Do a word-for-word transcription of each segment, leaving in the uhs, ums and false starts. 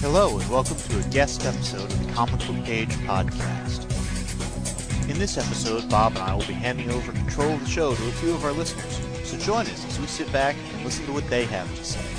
Hello, and welcome to a guest episode of the Comic Book Page podcast. In this episode, Bob and I will be handing over control of the show to a few of our listeners, so join us as we sit back and listen to what they have to say.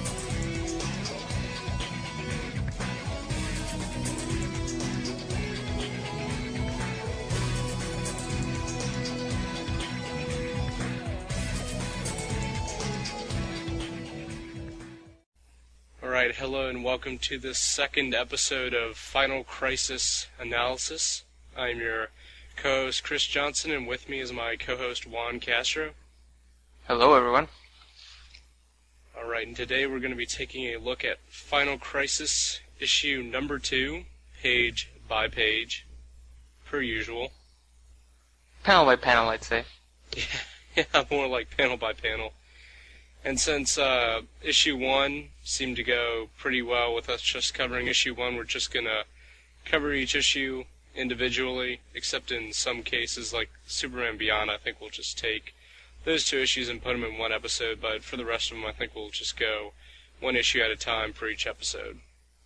Alright, hello and welcome to this second episode of Final Crisis Analysis. I'm your co-host Chris Johnson, and with me is my co-host Juan Castro. Hello everyone. Alright, and today we're going to be taking a look at Final Crisis issue number two, page by page, per usual. Panel by panel, I'd say. Yeah, yeah, more like panel by panel. And since uh, issue one seemed to go pretty well with us just covering issue one, we're just going to cover each issue individually, except in some cases like Superman Beyond. I think we'll just take those two issues and put them in one episode, but for the rest of them I think we'll just go one issue at a time for each episode.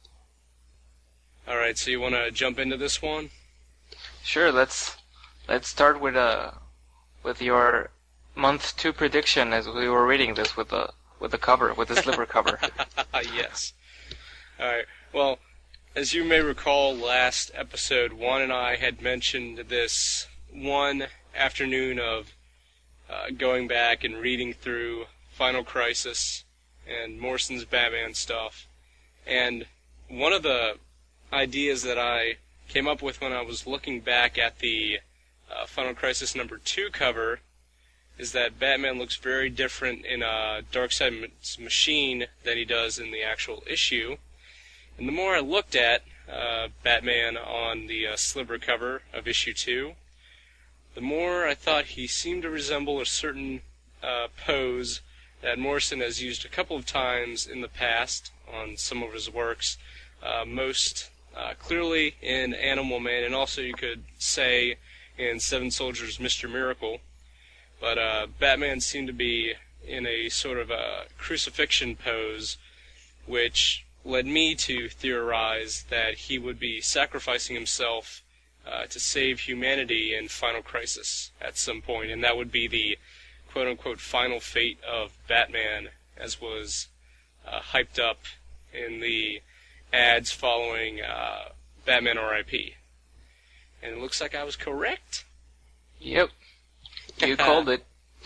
Alright, so you want to jump into this one? Sure, let's let's start with uh with your month two prediction as we were reading this with the with the cover, with the slipper cover. Yes. Alright, well, as you may recall, last episode, Juan and I had mentioned this one afternoon of uh, going back and reading through Final Crisis and Morrison's Batman stuff. And one of the ideas that I came up with when I was looking back at the uh, Final Crisis number two cover is that Batman looks very different in uh, Darkseid's Machine than he does in the actual issue. And the more I looked at uh, Batman on the uh, sliver cover of issue two, the more I thought he seemed to resemble a certain uh, pose that Morrison has used a couple of times in the past on some of his works, uh, most uh, clearly in Animal Man, and also you could say in Seven Soldiers Mister Miracle. But uh, Batman seemed to be in a sort of a crucifixion pose, which led me to theorize that he would be sacrificing himself uh, to save humanity in Final Crisis at some point, and that would be the quote-unquote final fate of Batman, as was uh, hyped up in the ads following uh, Batman R I P. And it looks like I was correct. Yep. You called it.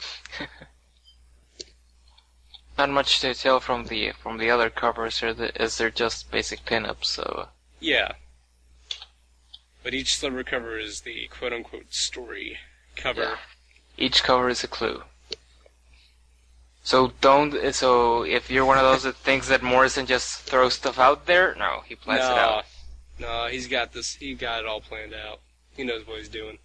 Not much to tell from the from the other covers, as they're just basic pinups. So yeah, but each sliver cover is the quote-unquote story cover. Yeah. Each cover is a clue. So don't. So if you're one of those that thinks that Morrison just throws stuff out there, no, he plans no, it out. No, he's got this. He got it all planned out. He knows what he's doing.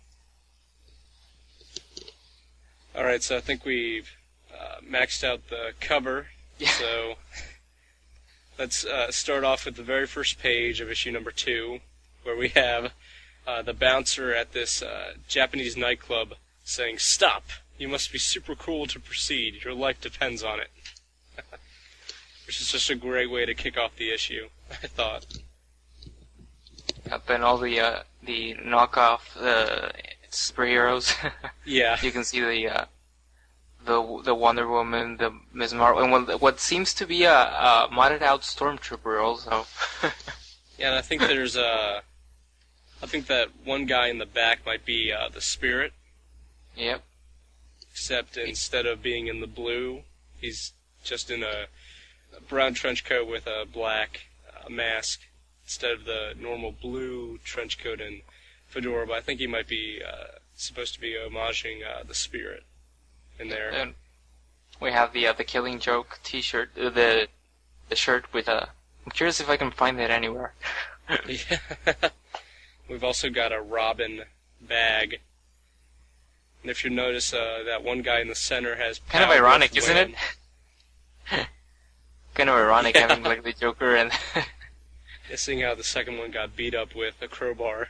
Alright, so I think we've uh, maxed out the cover, yeah. So let's uh, start off with the very first page of issue number two, where we have uh, the bouncer at this uh, Japanese nightclub saying, "Stop! You must be super cool to proceed. Your life depends on it." Which is just a great way to kick off the issue, I thought. Yep, and all the uh, the knockoff uh, superheroes. Yeah. You can see the uh, the the Wonder Woman, the Miz Marvel, and what, what seems to be a, a modded out Stormtrooper also. Yeah, and I think there's a. I think that one guy in the back might be uh, the Spirit. Yep. Except instead of being in the blue, he's just in a, a brown trench coat with a black uh, mask instead of the normal blue trench coat and fedora. But I think he might be uh, supposed to be homaging uh, the Spirit in there. And we have the uh, the Killing Joke T-shirt, uh, the the shirt with a. I'm curious if I can find that anywhere. Yeah. We've also got a Robin bag. And if you notice, uh, that one guy in the center has kind of ironic, isn't it? Kind of ironic having like the Joker and. Yeah, seeing how the second one got beat up with a crowbar.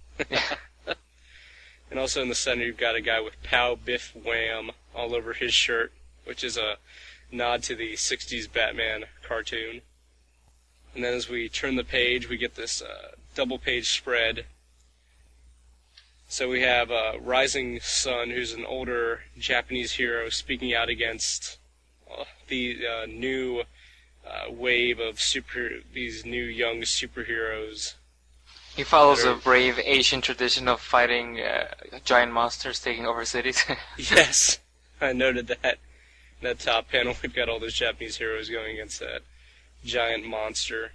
And also in the center, you've got a guy with Pow Biff Wham all over his shirt, which is a nod to the sixties Batman cartoon. And then as we turn the page, we get this uh, double-page spread. So we have uh, Rising Sun, who's an older Japanese hero, speaking out against uh, the uh, new uh, wave of super these new young superheroes. He follows are, a brave Asian tradition of fighting uh, giant monsters taking over cities. Yes, I noted that. In that top panel, we've got all those Japanese heroes going against that giant monster.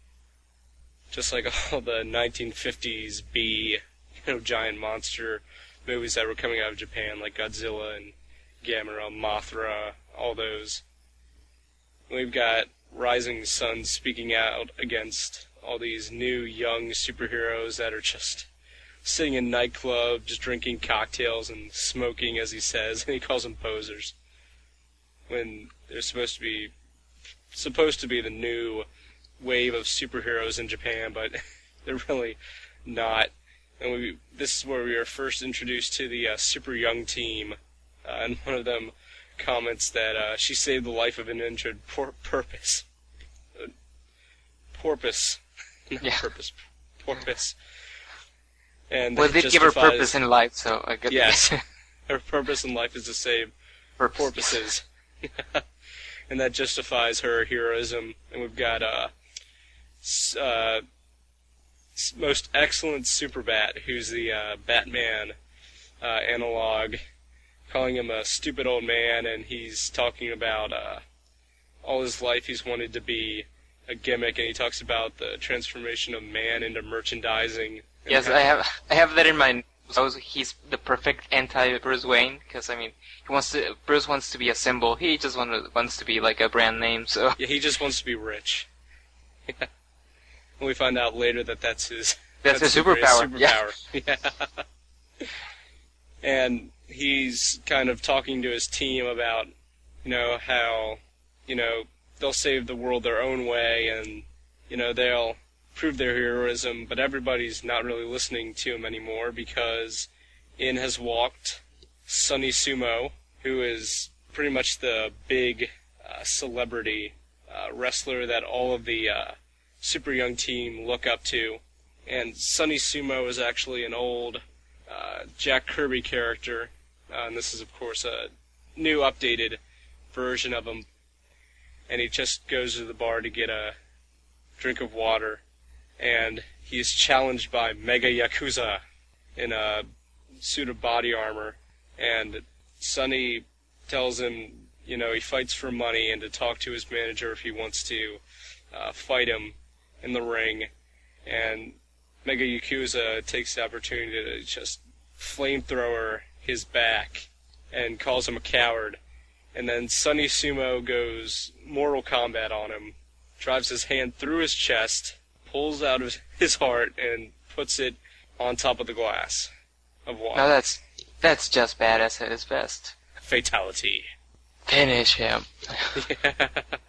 Just like all the nineteen fifties B, you know, giant monster movies that were coming out of Japan, like Godzilla and Gamera, Mothra, all those. We've got Rising Sun speaking out against all these new young superheroes that are just sitting in nightclubs, just drinking cocktails and smoking, as he says, and he calls them posers. When they're supposed to be supposed to be the new wave of superheroes in Japan, but they're really not. And we this is where we are first introduced to the uh, super young team, uh, and one of them comments that uh, she saved the life of an injured por- purpose. Uh, porpoise. Not yeah. purpose. Porpoise. And well, they give her purpose in life, so I guess. Yes. Her purpose in life is to save purpose. porpoises. And that justifies her heroism. And we've got uh, uh, most excellent Superbat, who's the uh, Batman uh, analog, calling him a stupid old man, and he's talking about uh, all his life he's wanted to be a gimmick, and he talks about the transformation of man into merchandising. Yes, I have I have that in mind. So he's the perfect anti-Bruce Wayne, because I mean, he wants to. Bruce wants to be a symbol. He just want, wants to be like a brand name. So yeah, he just wants to be rich. Yeah. And we find out later that that's his. That's, that's his superpower. superpower. Yeah. yeah. And he's kind of talking to his team about, you know, how, you know, they'll save the world their own way, and you know they'll prove their heroism, but everybody's not really listening to him anymore because in has walked Sonny Sumo, who is pretty much the big uh, celebrity uh, wrestler that all of the uh, super young team look up to. And Sonny Sumo is actually an old uh, Jack Kirby character, uh, and this is of course a new updated version of him. And he just goes to the bar to get a drink of water, and he is challenged by Mega Yakuza in a suit of body armor, and Sonny tells him, you know, he fights for money and to talk to his manager if he wants to uh, fight him in the ring, and Mega Yakuza takes the opportunity to just flamethrower his back and calls him a coward. And then Sonny Sumo goes Mortal Kombat on him, drives his hand through his chest, pulls out his, his heart, and puts it on top of the glass of water. Now that's that's just badass at his best. Fatality. Finish him. Yeah.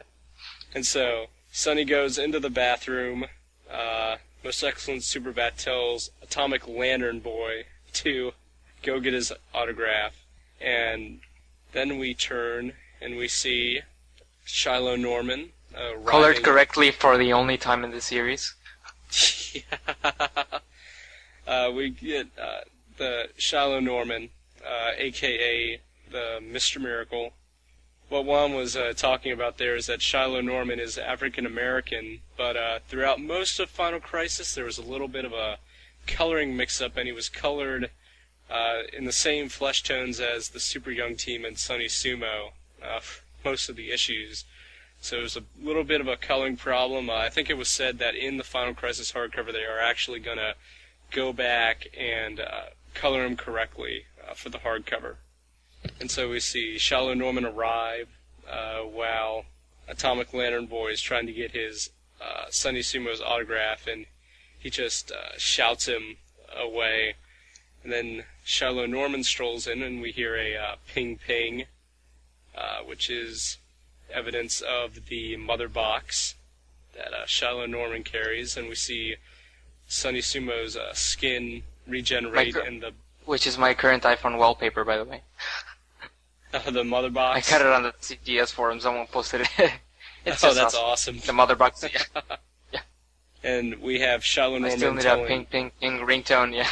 And so Sonny goes into the bathroom. Uh, Most Excellent Superbat tells Atomic Lantern Boy to go get his autograph, and then we turn and we see Shiloh Norman. Uh, Colored correctly for the only time in the series. Yeah. uh, we get uh, the Shiloh Norman, uh, a k a the Mister Miracle. What Juan was uh, talking about there is that Shiloh Norman is African American, but uh, throughout most of Final Crisis there was a little bit of a coloring mix-up, and he was colored uh, in the same flesh tones as the Super Young Team and Sonny Sumo uh, for most of the issues. So it was a little bit of a coloring problem. Uh, I think it was said that in the Final Crisis hardcover they are actually going to go back and uh, color him correctly uh, for the hardcover. And so we see Shiloh Norman arrive uh, while Atomic Lantern Boy is trying to get his uh, Sonny Sumo's autograph, and he just uh, shouts him away. And then Shiloh Norman strolls in, and we hear a uh, ping ping, uh, which is evidence of the mother box that uh, Shiloh Norman carries, and we see Sonny Sumo's uh, skin regenerate cur- in the... Which is my current iPhone wallpaper, by the way. Uh, the mother box? I got it on the C G S forum, someone posted it. It's oh, just that's awesome. awesome. The mother box, yeah. And we have Shiloh Norman I still need telling... a ping, ping, ping ringtone, yeah.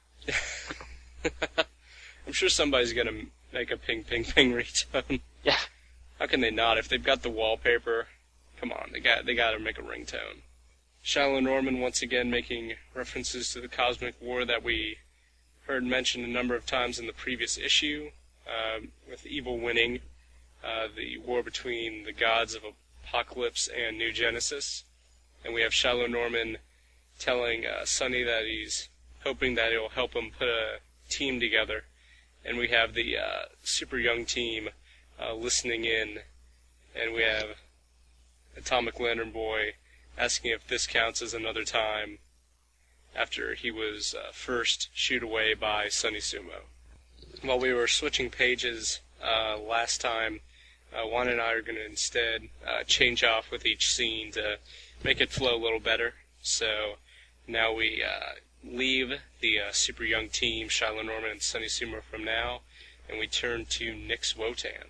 I'm sure somebody's gonna make a ping, ping, ping ringtone. Yeah. How can they not? If they've got the wallpaper, come on, they got they got to make a ringtone. Shiloh Norman once again making references to the cosmic war that we heard mentioned a number of times in the previous issue, uh, with evil winning, uh, the war between the gods of Apocalypse and New Genesis. And we have Shiloh Norman telling uh, Sonny that he's hoping that it'll help him put a team together. And we have the uh, super young team uh, listening in, and we have Atomic Lantern Boy asking if this counts as another time after he was uh, first shooed away by Sonny Sumo. While we were switching pages uh, last time, uh, Juan and I are going to instead uh, change off with each scene to make it flow a little better. So now we uh, leave the uh, super young team, Shiloh Norman and Sonny Sumo, from now, and we turn to Nix Wotan.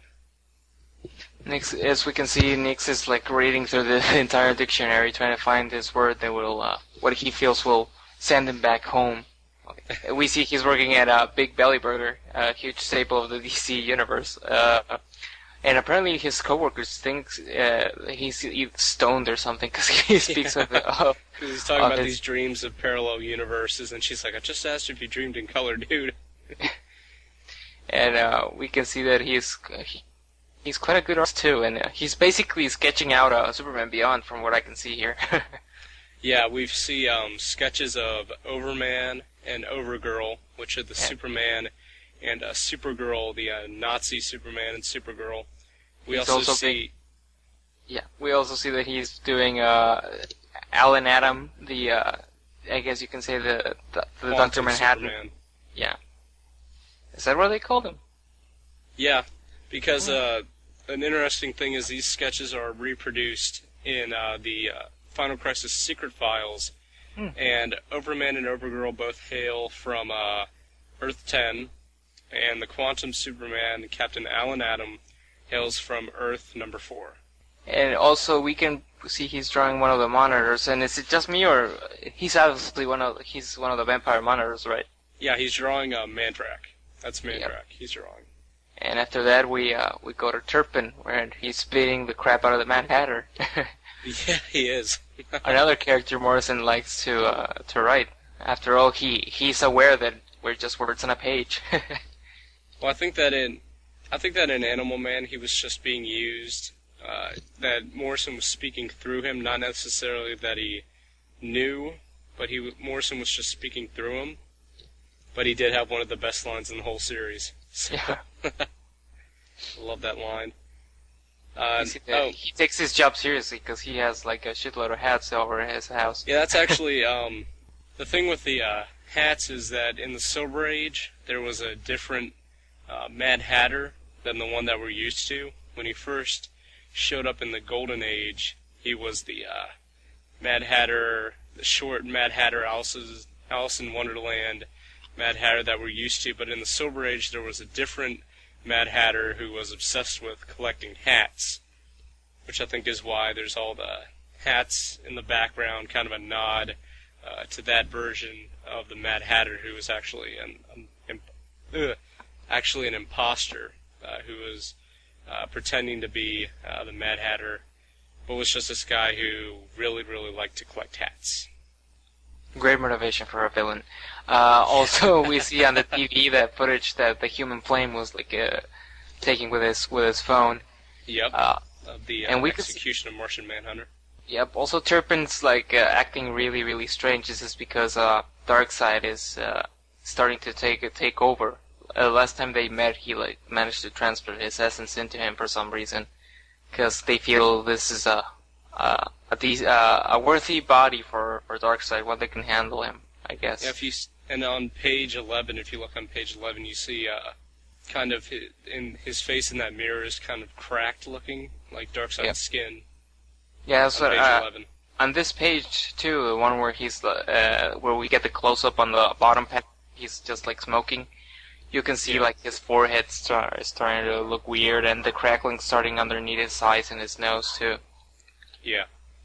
Nix, as we can see, Nix is like reading through the entire dictionary, trying to find this word that will, uh, what he feels will send him back home. We see he's working at a Big Belly Burger, a huge staple of the D C universe. Uh, and apparently his coworkers think uh, he's stoned or something because he speaks of it. Of, he's talking about his... these dreams of parallel universes, and she's like, I just asked if you dreamed in color, dude. And uh, we can see that he's he, he's quite a good artist too, and uh, he's basically sketching out uh, Superman Beyond from what I can see here. Yeah, we see um, sketches of Overman and Overgirl, which are the yeah. Superman and uh, Supergirl, the uh, Nazi Superman and Supergirl. We also, also see... Being, yeah, we also see that he's doing uh, Alan Adam, the, uh, I guess you can say the, the, the Doctor Manhattan. Superman. Yeah. Is that what they called him? Yeah, because uh, an interesting thing is these sketches are reproduced in uh, the uh, Final Crisis Secret Files, hmm. and Overman and Overgirl both hail from uh, Earth ten, and the Quantum Superman, Captain Alan Adam, hails from Earth number four. And also we can see he's drawing one of the monitors, and is it just me, or he's obviously one of he's one of the vampire monitors, right? Yeah, he's drawing uh, Mandrak. That's Mandrak. Yep. He's drawing. And after that, we uh, we go to Turpin, where he's beating the crap out of the Mad Hatter. Yeah, he is. Another character Morrison likes to uh, to write. After all, he he's aware that we're just words on a page. Well, I think that in I think that in Animal Man he was just being used. Uh, that Morrison was speaking through him, not necessarily that he knew, but he Morrison was just speaking through him. But he did have one of the best lines in the whole series. So yeah. I love that line. Uh, oh. He takes his job seriously because he has like a shitload of hats over his house. Yeah, that's actually um, the thing with the uh, hats is that in the Silver Age there was a different uh, Mad Hatter than the one that we're used to. When he first showed up in the Golden Age, he was the uh, Mad Hatter, the short Mad Hatter, Alice's, Alice in Wonderland Mad Hatter that we're used to. But in the Silver Age there was a different Mad Hatter who was obsessed with collecting hats, which I think is why there's all the hats in the background, kind of a nod uh, to that version of the Mad Hatter, who was actually an, an imp- ugh, actually an imposter uh, who was uh, pretending to be uh, the Mad Hatter, but was just this guy who really, really liked to collect hats. Great motivation for a villain. Uh, also, we see on the T V that footage that the Human Flame was like uh, taking with his with his phone. Yep. Uh, of the uh, and we execution of Martian Manhunter. Yep. Also, Turpin's like uh, acting really, really strange. This is because uh, Darkseid is uh, starting to take take over. Uh, last time they met, he like managed to transfer his essence into him for some reason, because they feel this is a a a, de- uh, a worthy body for for Darkseid, one that can handle him, I guess. Yeah, if you and on page eleven, if you look on page eleven, you see uh, kind of his, in his face in that mirror is kind of cracked looking, like Darkseid's yep. skin. Yeah, so on page uh, eleven. On this page too, the one where he's uh, where we get the close up on the bottom panel, he's just like smoking. You can see yeah. like his forehead start, is starting to look weird, and the crackling starting underneath his eyes and his nose too. Yeah.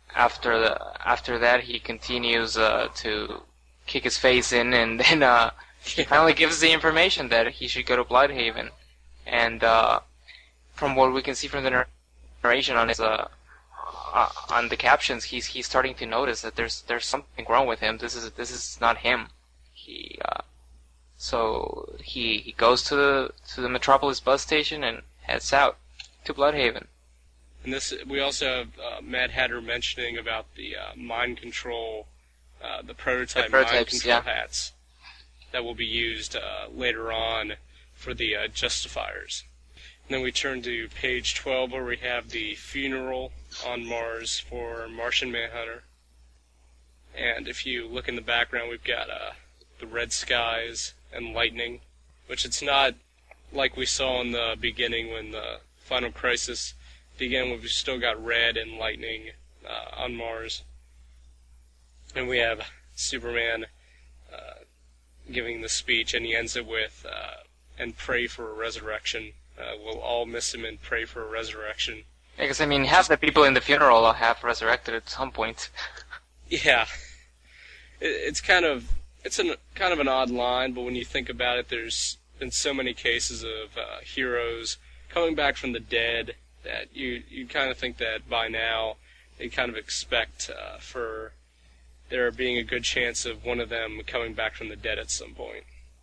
after the, after that, he continues uh, to kick his face in, and then uh, he finally gives the information that he should go to Bloodhaven. And uh, from what we can see from the narration on his uh, uh, on the captions, he's he's starting to notice that there's there's something wrong with him. This is this is not him. He uh, so he he goes to the to the Metropolis bus station and heads out to Bloodhaven. And this, we also have uh, Mad Hatter mentioning about the uh, mind control, uh, the prototype the mind control yeah. hats that will be used uh, later on for the uh, Justifiers. And then we turn to page twelve, where we have the funeral on Mars for Martian Manhunter. And if you look in the background, we've got uh, the red skies and lightning, which it's not like we saw in the beginning when the Final Crisis began. We've still got red and lightning uh, on Mars. And we have Superman uh, giving the speech, and he ends it with, uh, and pray for a resurrection. Uh, we'll all miss him and pray for a resurrection. Because, I mean, half the people in the funeral have resurrected at some point. Yeah. It, it's kind of, it's an, kind of an odd line, but when you think about it, there's been so many cases of uh, heroes coming back from the dead that you you kind of think that by now they kind of expect uh, for there being a good chance of one of them coming back from the dead at some point.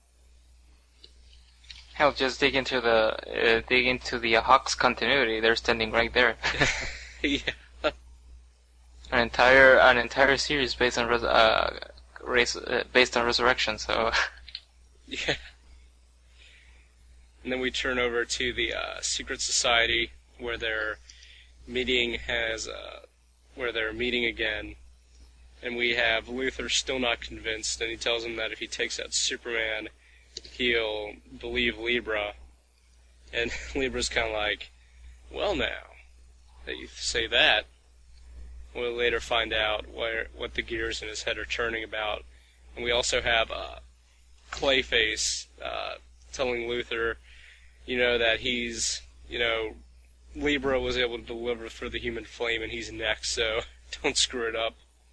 Hell, just dig into the uh, dig into the uh, Hawks continuity. They're standing right there. Yeah. An entire an entire series based on res- uh, race uh, based on resurrection. So. Yeah. And then we turn over to the uh, Secret Society, where their meeting has, uh, where they're meeting again, and we have Luthor still not convinced, and he tells him that if he takes out Superman, he'll believe Libra, and Libra's kind of like, well now, that you say that. We'll later find out where, what the gears in his head are turning about, and we also have uh, Clayface uh, telling Luthor, you know, that he's, you know, Libra was able to deliver for the Human Flame and he's next, so don't screw it up.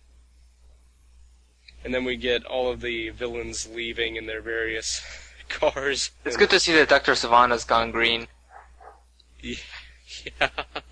And then we get all of the villains leaving in their various cars. It's good to see that Doctor Sivana's gone green. Yeah.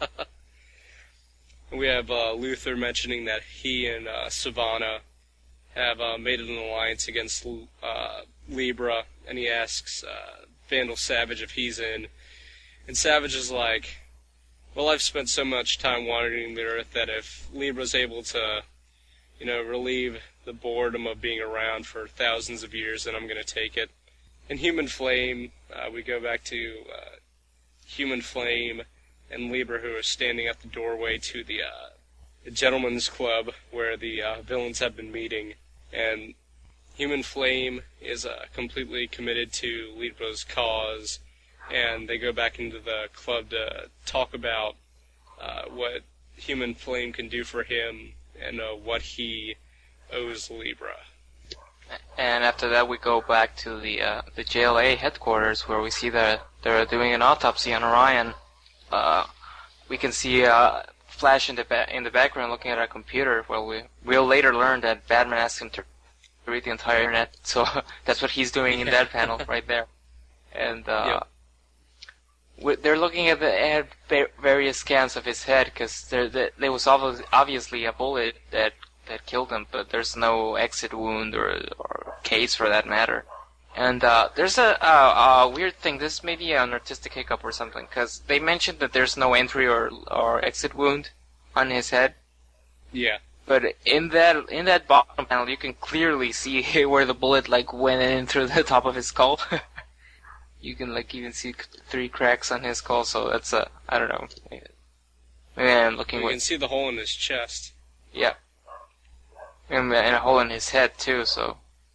We have uh, Luthor mentioning that he and uh, Sivana have uh, made an alliance against uh, Libra, and he asks uh, Vandal Savage if he's in. And Savage is like, well, I've spent so much time wandering the Earth that if Libra's able to, you know, relieve the boredom of being around for thousands of years, then I'm going to take it. In Human Flame, uh, we go back to uh, Human Flame and Libra, who are standing at the doorway to the, uh, the Gentleman's Club, where the uh, villains have been meeting. And Human Flame is uh, completely committed to Libra's cause, and they go back into the club to talk about uh, what Human Flame can do for him and uh, what he owes Libra. And after that, we go back to the uh, the J L A headquarters, where we see that they're doing an autopsy on Orion. Uh, we can see uh, Flash in the ba- in the background looking at our computer. Well, we we'll later learn that Batman asked him to read the entire internet, so that's what he's doing in that panel right there. And uh, yep. They're looking at the at various scans of his head, because there there was obviously a bullet that that killed him, but there's no exit wound or or case for that matter. And uh, there's a, a, a weird thing. This may be an artistic hiccup or something, because they mentioned that there's no entry or or exit wound on his head. Yeah. But in that in that bottom panel, you can clearly see where the bullet like went in through the top of his skull. You can like even see three cracks on his skull. So that's a I don't know. Maybe I'm looking. You with, can see the hole in his chest. Yeah. And, and a hole in his head too. So.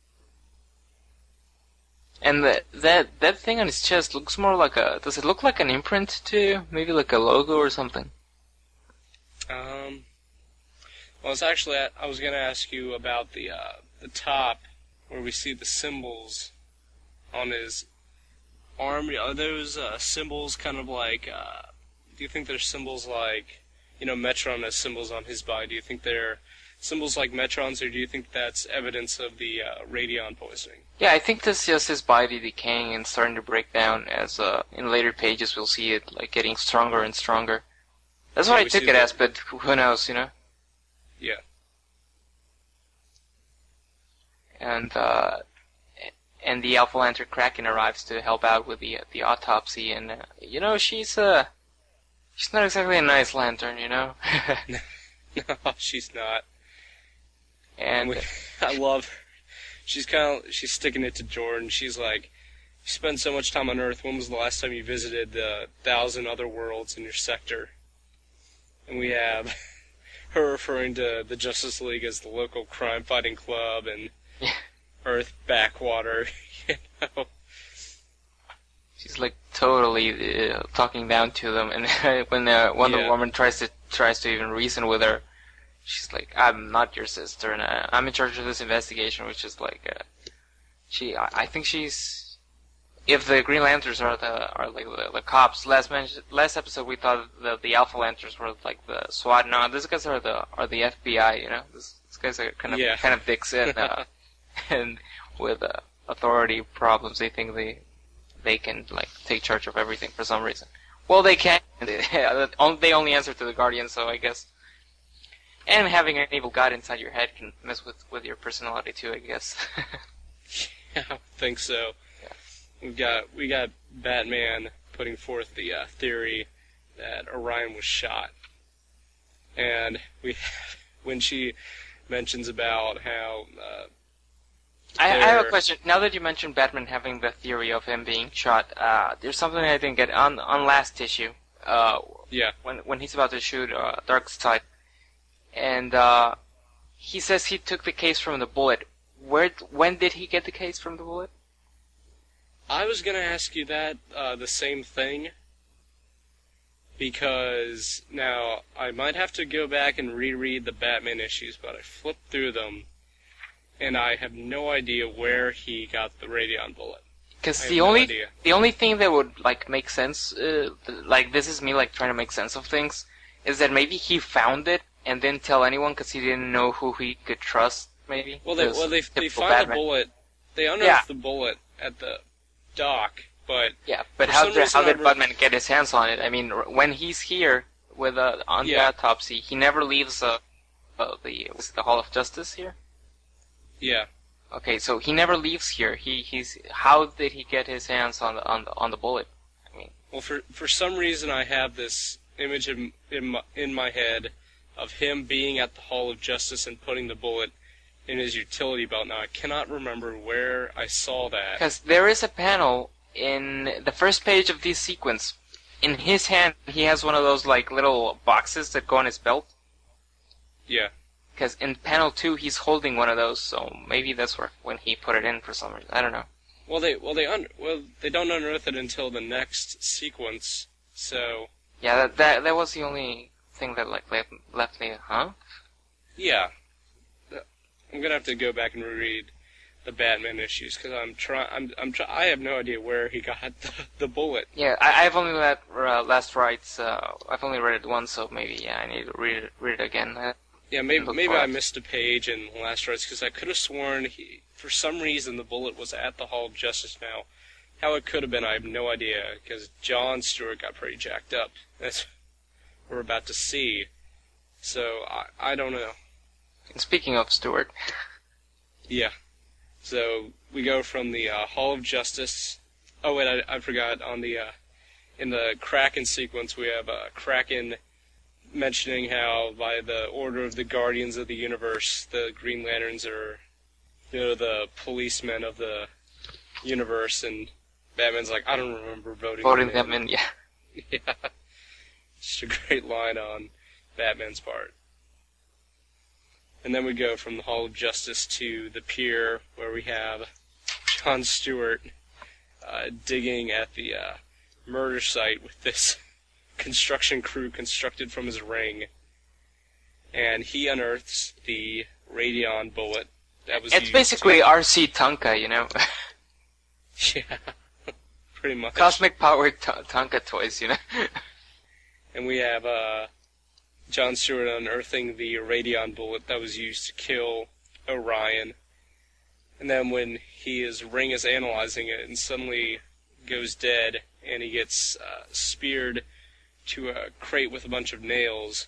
And the, that that thing on his chest looks more like a. Does it look like an imprint to you? Maybe like a logo or something. Um. Well, it's actually I was going to ask you about the uh, the top where we see the symbols on his arm. Are those uh, symbols kind of like? Uh, do you think they're symbols like you know, Metron has symbols on his body. Do you think they're symbols like Metron's, or do you think that's evidence of the uh, radion poisoning? Yeah, I think this is just his body decaying and starting to break down. As uh, in later pages, we'll see it like getting stronger and stronger. That's what Yeah, I we took see it the- as, but who knows, you know? Yeah. And uh, and the Alpha Lantern Kraken arrives to help out with the the autopsy, and uh, you know she's uh she's not exactly a nice lantern, you know. No, she's not. And We, I love her. She's kind of, she's sticking it to Jordan. She's like, you spend so much time on Earth. When was the last time you visited the thousand other worlds in your sector? And we have her referring to the Justice League as the local crime-fighting club and Yeah. Earth backwater. You know? she's like totally uh, talking down to them. And when uh, Wonder Yeah. Woman tries to tries to even reason with her, she's like, "I'm not your sister, and uh, I'm in charge of this investigation," which is like, uh, she. I, I think she's. If the Green Lanterns are the are like the, the cops, last mention, last episode we thought that the Alpha Lanterns were like the SWAT. No, these guys are the are the F B I. You know, this, these guys are kind of Yeah. kind of dicks in, uh, and with uh, authority problems, they think they they can like take charge of everything for some reason. Well, they can't. They only answer to the Guardian, so I guess. And having an evil god inside your head can mess with, with your personality too, I guess. Yeah, I think so. We've got we got Batman putting forth the uh, theory that Orion was shot, and we have, when she mentions about how uh, I, I have a there- question. Now that you mentioned Batman having the theory of him being shot, uh, there's something I didn't get on on last issue. Uh, yeah when when he's about to shoot uh, Darkseid, and uh, he says he took the case from the Bullet. Where when did he get the case from the Bullet? I was gonna ask you that uh, the same thing, because now I might have to go back and reread the Batman issues, but I flipped through them, and I have no idea where he got the Radion bullet. Because I the have no only idea. the only thing that would like make sense, uh, like this is me like trying to make sense of things, is that maybe he found it and didn't tell anyone because he didn't know who he could trust. Maybe. Well, they 'Cause well they they typical find Batman. the bullet, they unearth Yeah. the bullet at the dock, but Yeah, but For how some did reason how I did re- Batman get his hands on it? I mean, r- when he's here with uh, on the Yeah. autopsy, he never leaves uh, uh, the was it the Hall of Justice here. yeah, Okay, so he never leaves here. He he's how did he get his hands on the on the on the bullet? I mean, well for for some reason I have this image in in my, in my head of him being at the Hall of Justice and putting the bullet in his utility belt. Now I cannot remember where I saw that. because there is a panel in the first page of this sequence. In his hand, he has one of those like little boxes that go on his belt. Yeah. Because in panel two, he's holding one of those, so maybe that's where when he put it in for some reason. I don't know. Well, they well they un, well they don't unearth it until the next sequence. So Yeah, that that, that was the only thing that like left, left me, huh? yeah, I'm gonna have to go back and reread the Batman issues because I'm trying. I'm I'm try- I have no idea where he got the, the bullet. Yeah, I, I've only read uh, Last Rites. Uh, I've only read it once, so maybe yeah, I need to read it, read it again. Uh, Yeah, maybe Look maybe for I it. missed a page in Last Rites because I could have sworn he, for some reason the bullet was at the Hall of Justice. Now, how it could have been, I have no idea because John Stewart got pretty jacked up. That's what we're about to see. So I I don't know. and speaking of Stewart, Yeah. So we go from the uh, Hall of Justice. Oh wait, I, I forgot. On the uh, in the Kraken sequence, we have uh, Kraken mentioning how, by the order of the Guardians of the Universe, the Green Lanterns are, you know, the policemen of the universe, and Batman's like, I don't remember voting voting them them in, yeah. Yeah. Just a great line on Batman's part. And then we go from the Hall of Justice to the pier, where we have John Stewart uh, digging at the uh, murder site with this construction crew constructed from his ring. And he unearths the Radion bullet that was It's used basically R C Tonka, you know, to... Yeah, pretty much. cosmic powered t- Tonka toys, you know. And we have uh, John Stewart unearthing the radion bullet that was used to kill Orion. And then when he is Ring is analyzing it and suddenly goes dead and he gets uh, speared to a crate with a bunch of nails.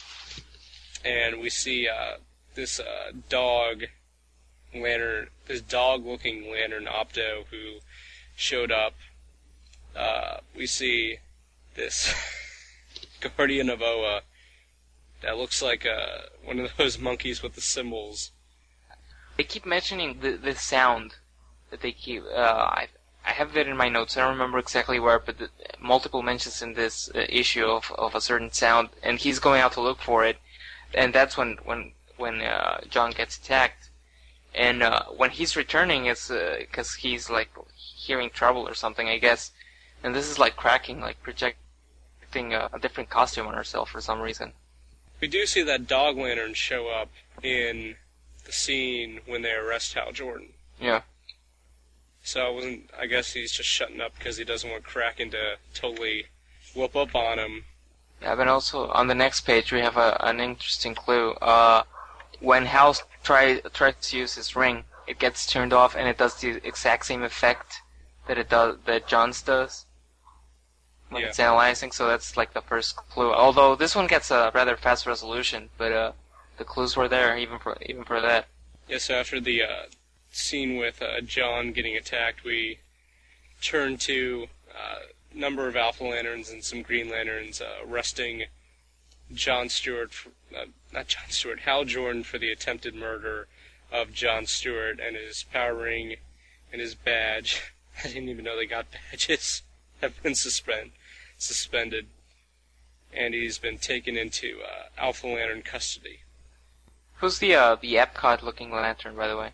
And we see uh, this uh, dog lantern, this dog-looking lantern Opto who showed up. Uh, we see this Guardian of Oa that looks like uh, one of those monkeys with the symbols. They keep mentioning the the sound that they keep. Uh, I I have it in my notes. I don't remember exactly where, but the, multiple mentions in this uh, issue of of a certain sound, and he's going out to look for it, and that's when when when uh, John gets attacked, and uh, when he's returning, it's because uh, he's like hearing trouble or something, I guess, and this is like cracking, like projecting a, a different costume on herself for some reason. We do see that dog lantern show up in the scene when they arrest Hal Jordan. Yeah. So I wasn't. I guess he's just shutting up because he doesn't want Kraken to totally whoop up on him. Yeah, but also on the next page we have a, an interesting clue. Uh, when Hal try, tries to use his ring, it gets turned off and it does the exact same effect that it does that John's does when yeah. it's analyzing. So that's like the first clue. Although this one gets a rather fast resolution, but uh, the clues were there even for even for that. Yeah. So after the uh, scene with uh, John getting attacked, we turn to a uh, number of Alpha Lanterns and some Green Lanterns uh, arresting John Stewart, for, uh, not John Stewart, Hal Jordan for the attempted murder of John Stewart, and his power ring and his badge. I didn't even know they got badges. Have been suspend, suspended, and he's been taken into uh, Alpha Lantern custody. Who's the uh, the Epcot-looking lantern, by the way?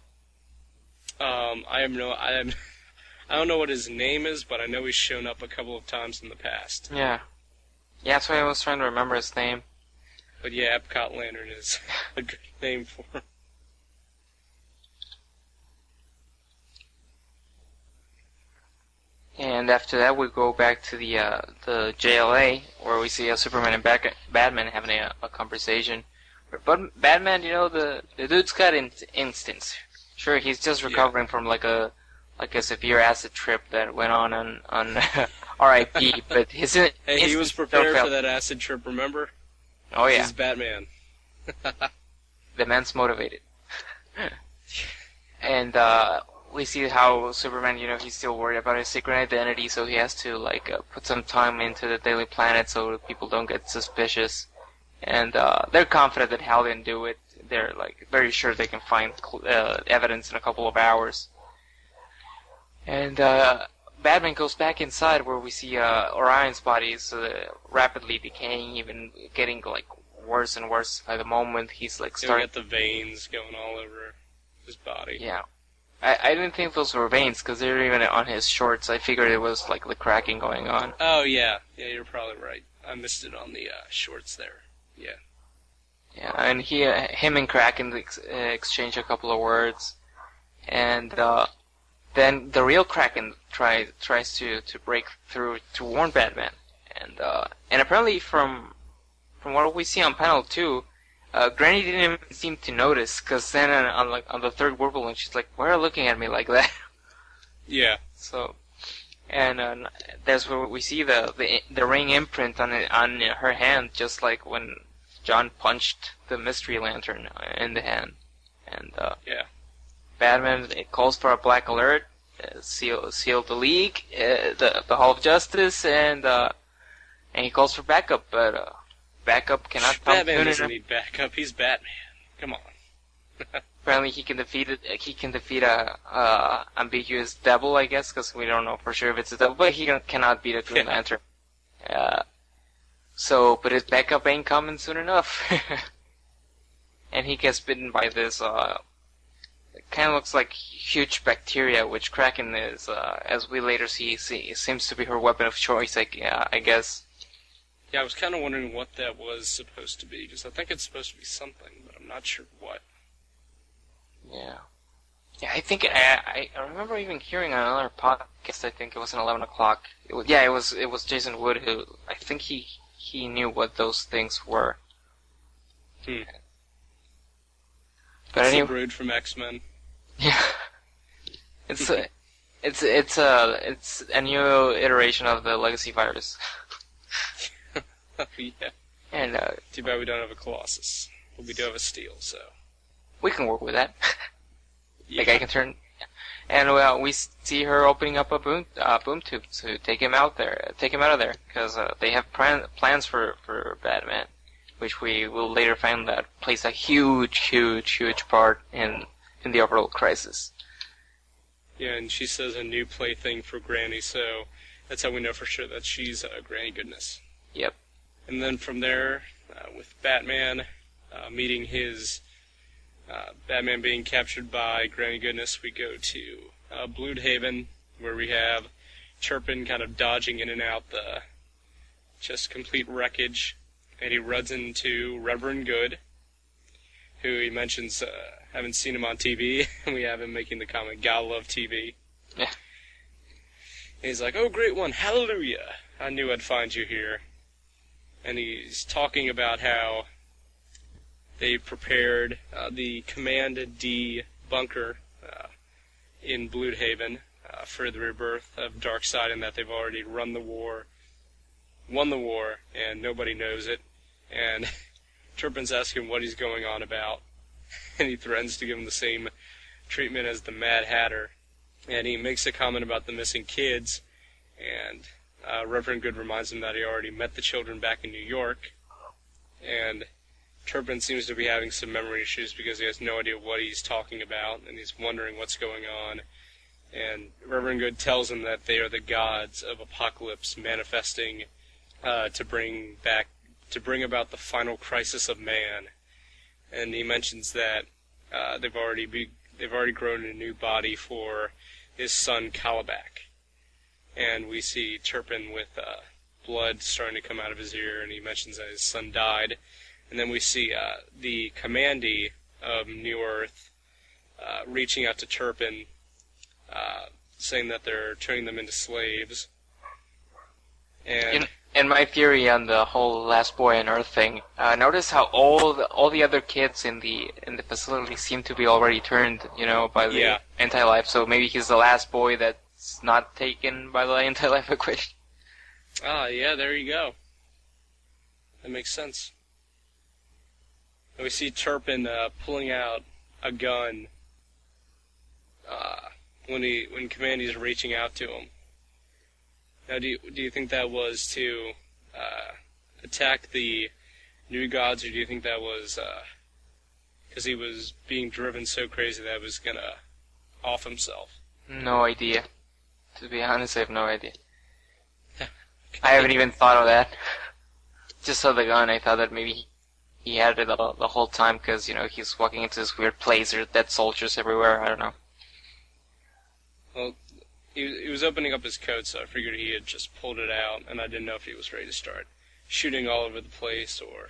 Um, I have no, I have, I don't know what his name is, but I know he's shown up a couple of times in the past. Yeah, yeah, that's why I was trying to remember his name. But yeah, Epcot Lantern is a good name for him. And after that, we go back to the uh, the J L A, where we see uh, Superman and Bat- Batman having a, a conversation. But Batman, you know, the the dude's got in- instincts. Sure, he's just recovering yeah. from like a like a severe acid trip that went on on, on R I P. But his in- hey, he was prepared for that acid trip. Remember? Oh yeah, he's Batman. The man's motivated. And uh, we see how Superman, you know, he's still worried about his secret identity, so he has to like uh, put some time into the Daily Planet so people don't get suspicious. And uh, they're confident that Hal didn't do it. They're like very sure they can find uh, evidence in a couple of hours. And uh, Batman goes back inside where we see uh, Orion's body is uh, rapidly decaying, even getting like worse and worse by the moment. He's like starting. Got the veins going all over his body. Yeah. I, I didn't think those were veins because they were even on his shorts. I figured it was like the cracking going on. Oh yeah, yeah, you're probably right. I missed it on the uh, shorts there. Yeah. Yeah, and he, uh, him and Kraken ex- uh, exchange a couple of words, and uh, then the real Kraken tries tries to, to break through to warn Batman, and uh, and apparently from from what we see on panel two, uh, Granny didn't even seem to notice, because then on, on like on the third warp balloon, she's like, "Why are you looking at me like that?" Yeah. So, and uh, that's where we see the, the the ring imprint on it, on her hand, just like when John punched the Mystery Lantern in the hand. And uh, yeah, Batman it calls for a black alert, uh, seal seal the League, uh, the the Hall of Justice, and uh, and he calls for backup, but uh, backup cannot come. Batman doesn't need backup. He's Batman. Come on. Apparently, he can defeat it. He can defeat a uh, ambiguous devil, I guess, because we don't know for sure if it's a devil. But he cannot beat a Green Lantern. Uh, so, but his backup ain't coming soon enough. And he gets bitten by this. Uh, it kind of looks like huge bacteria, which Kraken is, uh, as we later see, see, seems to be her weapon of choice. Like, yeah, I guess. Yeah, I was kind of wondering what that was supposed to be, because I think it's supposed to be something, but I'm not sure what. Yeah. Yeah, I think I, I remember even hearing on another podcast. I think it was an eleven o'clock. It was, yeah, it was it was Jason Wood who I think he he knew what those things were, Hmm. But it's anyway, the Brood from X-Men. Yeah, it's a, it's it's a it's a new iteration of the Legacy virus. Oh yeah. And uh, too bad we don't have a Colossus, but we do have a Steel, so we can work with that. yeah. Like I can turn, and well, we see her opening up a boom uh, boom tube to take him out there, take him out of there, because uh, they have plan, plans for for Batman, which we will later find that plays a huge, huge, huge part in in the overall crisis. Yeah, and she says a new plaything for Granny, so that's how we know for sure that she's uh, Granny Goodness. Yep. And then from there, uh, with Batman uh, meeting his, uh, Batman being captured by Granny Goodness, we go to uh, Bloodhaven, where we have Turpin kind of dodging in and out the just complete wreckage, and he runs into Reverend Good, who he mentions, uh, haven't seen him on T V, and we have him making the comment, "Gotta love T V." Yeah. And he's like, "Oh, great one, hallelujah, I knew I'd find you here." And he's talking about how they prepared uh, the Command D bunker uh, in Bloodhaven uh, for the rebirth of Darkseid, and that they've already run the war, won the war, and nobody knows it. And Turpin's asking what he's going on about, and he threatens to give him the same treatment as the Mad Hatter. And he makes a comment about the missing kids, and Uh, Reverend Good reminds him that he already met the children back in New York, and Turpin seems to be having some memory issues because he has no idea what he's talking about, and he's wondering what's going on. And Reverend Good tells him that they are the gods of Apocalypse manifesting uh, to bring back, to bring about the final crisis of man. And he mentions that uh, they've already be, they've already grown a new body for his son Kalibak. And we see Turpin with uh, blood starting to come out of his ear, and he mentions that his son died. And then we see uh, the Commandee of New Earth uh, reaching out to Turpin, uh, saying that they're turning them into slaves. And in, in my theory on the whole Last Boy on Earth thing, uh, notice how all the, all the other kids in the in the facility seem to be already turned, you know, by the yeah. anti-life. So maybe he's the last boy that it's not taken by the anti-life equation. Ah, yeah, there you go. That makes sense. And we see Turpin uh, pulling out a gun uh, when he when Commandee's reaching out to him. Now, do you, do you think that was to uh, attack the new gods, or do you think that was because uh, he was being driven so crazy that he was gonna off himself? No idea. To be honest, I have no idea. I haven't even thought of that. Just saw the gun, I thought that maybe he, he had it the, the whole time because, you know, he's walking into this weird place, there's dead soldiers everywhere, I don't know. Well, he, he was opening up his coat, so I figured he had just pulled it out, and I didn't know if he was ready to start shooting all over the place, or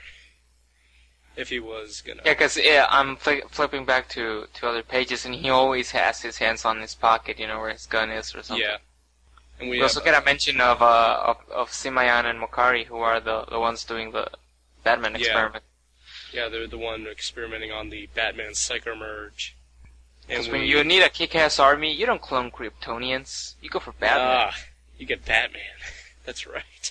if he was gonna... Yeah, because yeah, I'm fl- flipping back to, to other pages, and he always has his hands on his pocket, you know, where his gun is or something. Yeah. And we, we have, also get a mention of uh of, of Simayan and Mokari, who are the, the ones doing the Batman yeah. experiment. Yeah, they're the one experimenting on the Batman Psychomerge. Because when you need a kick-ass army, you don't clone Kryptonians. You go for Batman. Ah, you get Batman. That's right.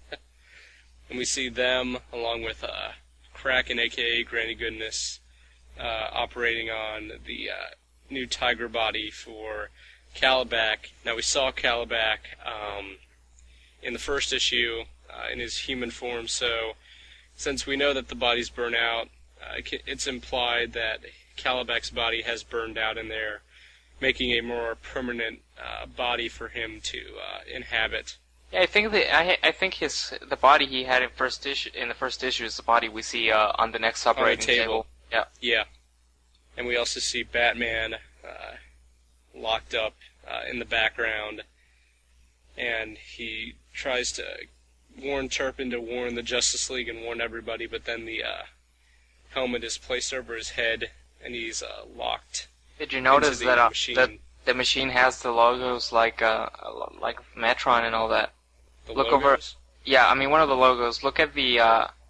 And we see them, along with uh, Kraken, a k a. Granny Goodness, uh, operating on the uh, new Tiger body for Kalibak. Now, we saw Kalibak um, in the first issue uh, in his human form, so since we know that the bodies burn out, uh, it's implied that Kalibak's body has burned out in there, making a more permanent uh, body for him to uh, inhabit. Yeah, I think the I I think his the body he had in first issue in the first issue is the body we see uh, on the next operating table. table. Yeah. Yeah. And we also see Batman uh, locked up uh, in the background, and he tries to warn Turpin to warn the Justice League and warn everybody, but then the uh, helmet is placed over his head, and he's uh, locked. Did you notice the that uh, machine. that the machine has the logos like uh like Metron and all that? The Look logos? over. Yeah, I mean one of the logos. Look at the uh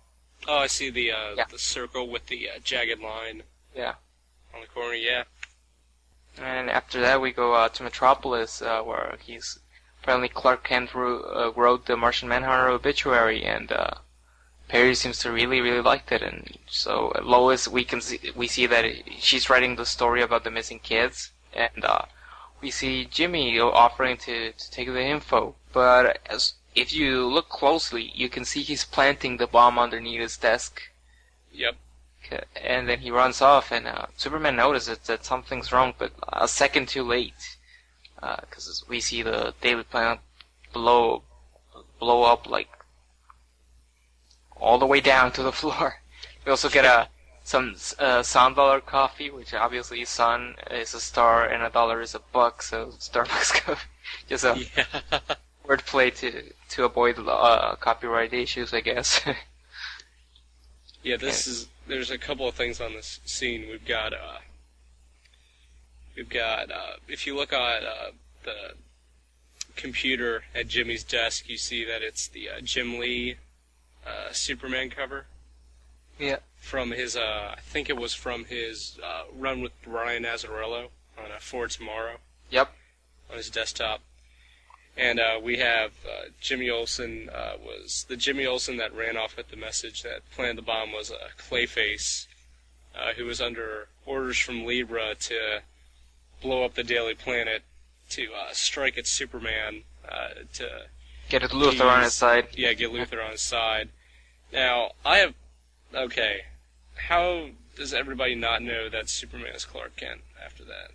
Oh, I see the uh, Yeah. the circle with the uh, jagged line Yeah. on the corner. Yeah. And after that, we go uh, to Metropolis, uh, where he's apparently Clark Kent wrote, uh, wrote the Martian Manhunter obituary, and uh, Perry seems to really, really liked it. And so Lois, we can see, we see that she's writing the story about the missing kids, and uh, we see Jimmy offering to, to take the info. But as if you look closely, you can see he's planting the bomb underneath his desk. Yep. And then he runs off, and uh, Superman notices that something's wrong, but a second too late, because uh, we see the Daily Planet blow, blow up like all the way down to the floor. We also get a some uh, Sun Dollar coffee, which obviously Sun is a star and a dollar is a buck, so Starbucks coffee. Just a Yeah. wordplay to to avoid uh, copyright issues, I guess. Yeah, this is. There's a couple of things on this scene. We've got. Uh, we've got. Uh, if you look at uh, the computer at Jimmy's desk, you see that it's the uh, Jim Lee uh, Superman cover. Yeah. From his. Uh, I think it was from his uh, run with Brian Azzarello on uh, For Tomorrow. Yep. On his desktop. And uh, we have uh, Jimmy Olsen uh, was the Jimmy Olsen that ran off with the message that planted the bomb was a Clayface, uh, who was under orders from Libra to blow up the Daily Planet, to uh, strike at Superman, uh, to Get it Luthor on his side. Yeah, get Luthor on his side. Now I have okay. How does everybody not know that Superman is Clark Kent after that?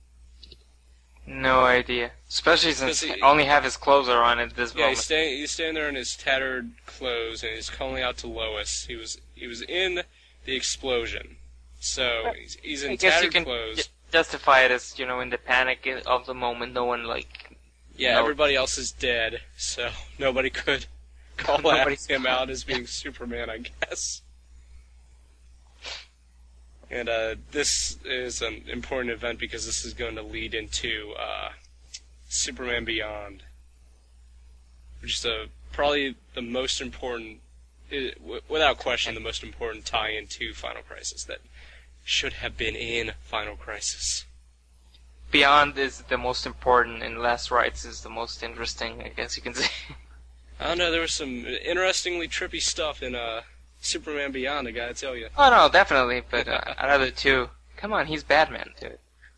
No idea. Especially since Because he he- only have his clothes on at this Yeah, moment. he's standing. He's standing there in his tattered clothes, and he's calling out to Lois. He was. He was in the explosion, so he's, he's I in guess you tattered can clothes. ju- justify it as, you know, in the panic of the moment, no one, like... yeah, no- everybody else is dead, so nobody could call out Nobody's- him out as being Superman, I guess. And uh, this is an important event because this is going to lead into uh, Superman Beyond, which is a, probably the most important, i- w- without question, the most important tie-in to Final Crisis that should have been in Final Crisis. Beyond is the most important, and Last Rites is the most interesting, I guess you can say. I don't know, there was some interestingly trippy stuff in uh, Superman Beyond, I gotta tell you. Oh no, definitely, but uh, another two. Come on, he's Batman, dude.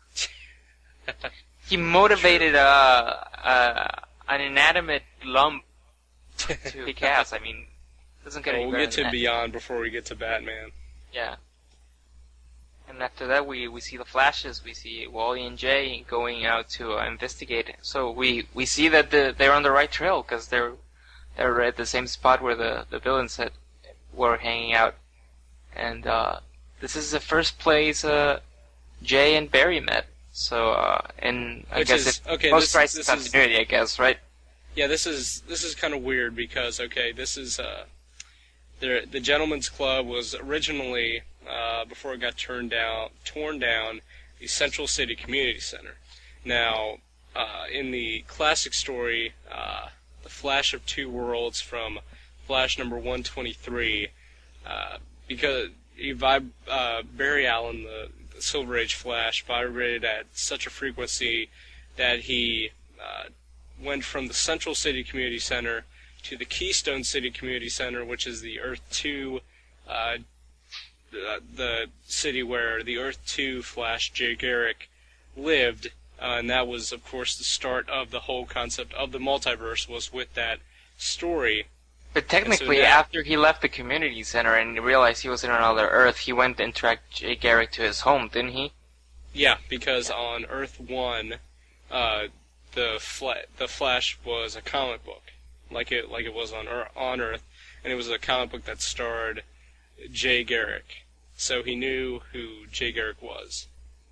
He motivated uh, uh, an inanimate lump to kick ass. I mean, doesn't get Well, any we'll better get than to that. Beyond before we get to Batman. Yeah. And after that, we, we see the flashes. We see Wally and Jay going out to uh, investigate. So we, we see that the, they're on the right trail because they're they're at the same spot where the, the villains had, were hanging out. And uh, this is the first place uh, Jay and Barry met. So uh, and I Which guess is- it okay, most this- tries this to is- continuity, I guess, right? Yeah, this is this is kind of weird because okay, this is uh, the the Gentleman's Club was originally uh, before it got turned down, torn down, the Central City Community Center. Now, uh, in the classic story, uh, The Flash of Two Worlds from Flash number one twenty-three, uh, because he vib- uh, Barry Allen, the, the Silver Age Flash, vibrated at such a frequency that he uh, went from the Central City Community Center to the Keystone City Community Center, which is the Earth two, uh, the, the city where the Earth two Flash, Jay Garrick, lived, uh, and that was, of course, the start of the whole concept of the multiverse, was with that story. But technically, now- after he left the community center and realized he was in another Earth, he went and tracked Jay Garrick to his home, didn't he? Yeah, because on Earth one, uh, the Fla- the Flash was a comic book, like it like it was on Earth, on Earth, and it was a comic book that starred Jay Garrick, so he knew who Jay Garrick was.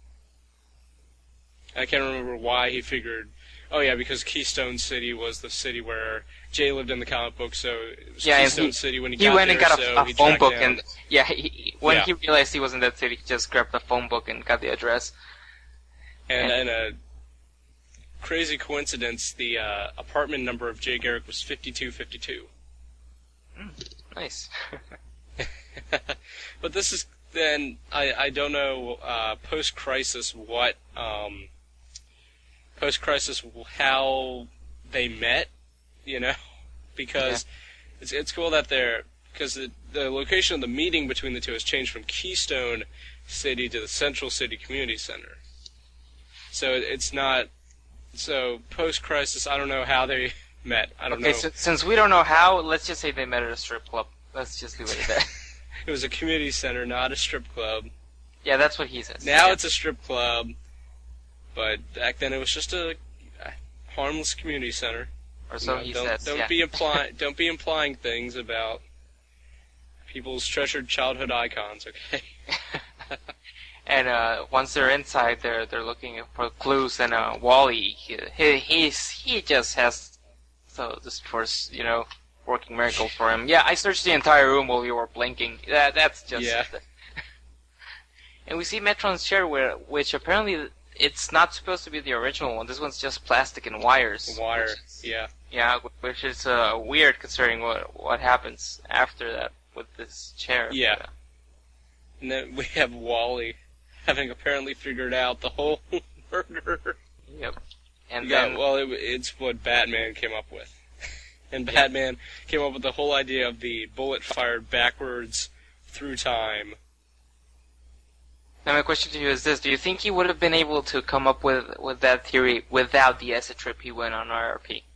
I can't remember why he figured. Oh yeah, because Keystone City was the city where Jay lived in the comic book, so it was Yeah, and Keystone he- City when he, He got went there, and got a, so a he phone tracked book, down- and yeah, he, when Yeah. he realized he was in that city, he just grabbed the phone book and got the address. And, and a crazy coincidence, the uh, apartment number of Jay Garrick was fifty-two fifty-two. Nice. But this is then I I don't know uh, post crisis what um, post crisis how they met, you know, because yeah. it's it's cool that they're because the the location of the meeting between the two has changed from Keystone City to the Central City Community Center. So it's not so post crisis. I don't know how they met. I don't okay, know. Okay, so, since we don't know how, let's just say they met at a strip club. Let's just leave it at that. It was a community center, not a strip club. Yeah, that's what he says. Now yeah. it's a strip club, but back then it was just a harmless community center. Or so you know, he don't, says. Don't yeah. be implying. Don't be implying things about people's treasured childhood icons. Okay. And uh, once they're inside, they're they're looking for clues, and uh, Wally, he, he he's he just has so this first you know working miracle for him. Yeah, I searched the entire room while you were blinking. That that's just. Yeah. And we see Metron's chair, where which apparently it's not supposed to be the original one. This one's just plastic and wires. Wire. Is, yeah. Yeah, which is uh, weird considering what what happens after that with this chair. Yeah. But, uh, and then we have Wally having apparently figured out the whole murder. Yep. And yeah, then, well, it, it's what Batman came up with. And Batman yeah. came up with the whole idea of the bullet fired backwards through time. Now my question to you is this: do you think he would have been able to come up with with that theory without the acid trip he went on R R P?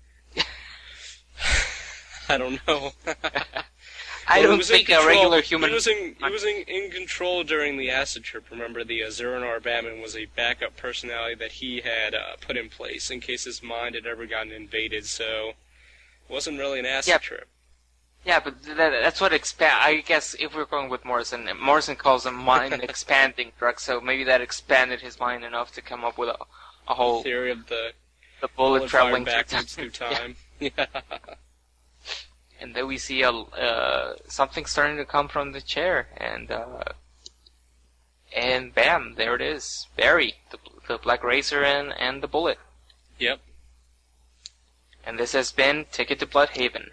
I don't know. I well, don't think a regular human... He was, in, he was in, in control during the acid trip. Remember, the uh, Zero-Noir Batman was a backup personality that he had uh, put in place in case his mind had ever gotten invaded, so it wasn't really an acid yeah. trip. Yeah, but that, that's what expand. I guess if we're going with Morrison, Morrison calls them mind-expanding drugs, so maybe that expanded his mind enough to come up with a, a whole... The theory of the, the bullet, bullet traveling backwards through time. Yeah. yeah. And then we see a uh, something starting to come from the chair, and uh, and bam, there it is, Barry, the, the Black Racer, and and the bullet. Yep. And this has been Ticket to Bloodhaven.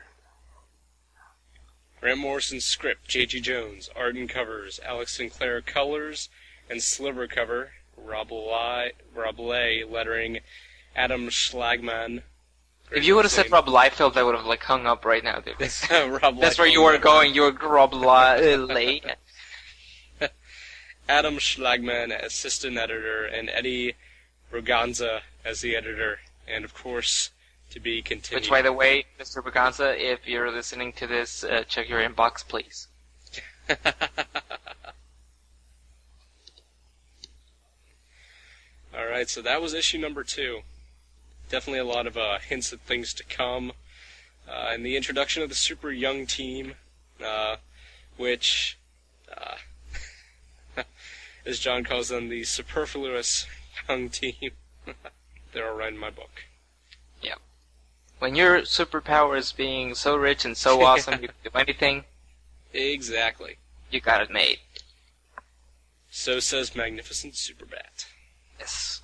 Grant Morrison's script, J G. Jones, art and covers, Alex Sinclair colors and sliver cover, Rob Lay lettering, Adam Schlagman. If you would have said Rob Liefeld, I would have like hung up right now, dude. Rob That's where you were going. You were Rob Lay. Adam Schlagman, assistant editor, and Eddie Braganza as the editor, and of course, to be continued. Which, by the way, Mister Braganza, if you're listening to this, uh, check your inbox, please. All right, so that was issue number two. Definitely a lot of uh, hints at things to come. Uh, and the introduction of the super young team, uh, which, uh, as John calls them, the superfluous young team. They're all right in my book. Yeah. When your superpower is being so rich and so awesome you can do anything. Exactly. You got it made. So says Magnificent Superbat. Yes.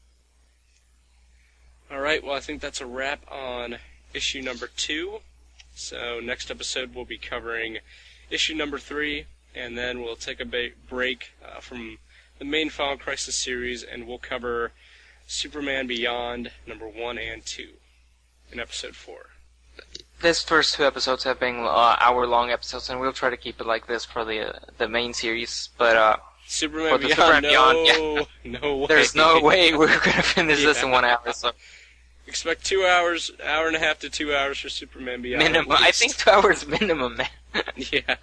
Alright, well I think that's a wrap on issue number two. So next episode we'll be covering issue number three, and then we'll take a ba- break uh, from the main Final Crisis series, and we'll cover Superman Beyond number one and two in episode four. This first two episodes have been uh, hour-long episodes, and we'll try to keep it like this for the uh, the main series, but uh, Superman Beyond, Superman no, Beyond, yeah. no way. There's no way we're going to finish yeah. this in one hour, so... Expect two hours, hour and a half to two hours for Superman Beyond. Minimum. I think two hours minimum, man. Yeah.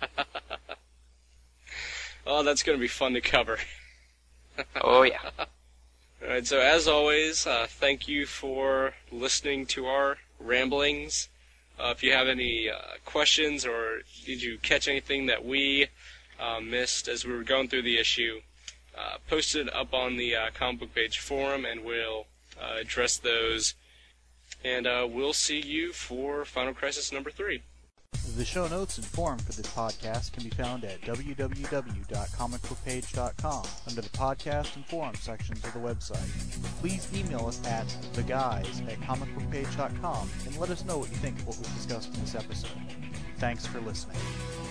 Oh, that's going to be fun to cover. Oh, yeah. Alright, so as always, uh, thank you for listening to our ramblings. Uh, if you have any uh, questions, or did you catch anything that we uh, missed as we were going through the issue, uh, post it up on the uh, comic book page forum, and we'll uh, address those. And uh, we'll see you for Final Crisis number three. The show notes and forum for this podcast can be found at w w w dot comic book page dot com under the podcast and forum sections of the website. Please email us at the guys at comic book page dot com and let us know what you think of what was discussed in this episode. Thanks for listening.